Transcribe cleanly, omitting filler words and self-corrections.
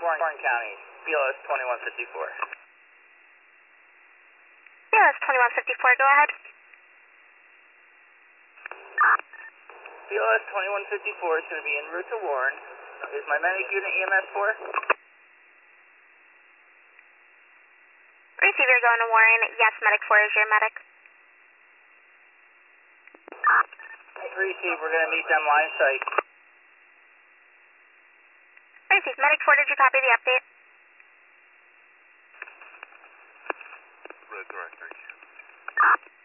Warren County, BLS 2154. BLS 2154, go ahead. BLS 2154 is going to be en route to Warren. Is my medic unit EMS 4? Receiver going to Warren. Yes, medic 4 is your medic. Receive, we're going to meet them line sight. Receive, medic 4, did you copy the update? Red director.